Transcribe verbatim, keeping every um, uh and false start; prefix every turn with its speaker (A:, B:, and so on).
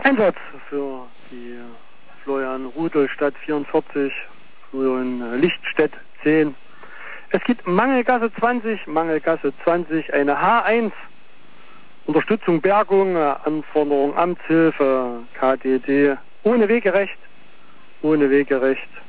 A: Einsatz für die Florian Rudolstadt vierundvierzig, Florian Lichtstedt zehn. Es gibt Mangelgasse zwanzig, Mangelgasse zwanzig, eine H eins, Unterstützung Bergung, Anforderung Amtshilfe, K D D, ohne Wegerecht, ohne Wegerecht.